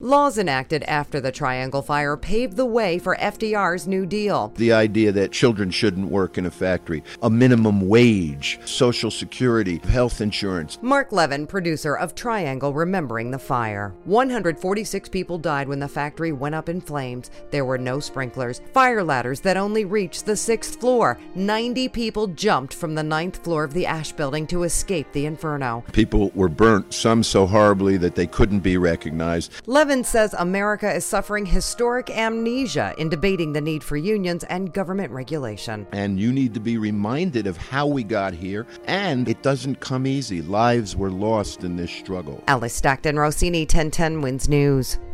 Laws enacted after the Triangle Fire paved the way for FDR's New Deal. The idea that children shouldn't work in a factory, a minimum wage, Social Security, health insurance. Mark Levin, producer of Triangle Remembering the Fire. 146 people died when the factory went up in flames. There were no sprinklers, fire ladders that only reached the 6th floor. 90 people jumped from the 9th floor of the ash building to escape the inferno. People were burnt, some so horribly that they couldn't be recognized. Levin says America is suffering historic amnesia in debating the need for unions and government regulation. And you need to be reminded of how we got here, and it doesn't come easy. Lives were lost in this struggle. Alice Stockton, Rossini, 1010 Wins News.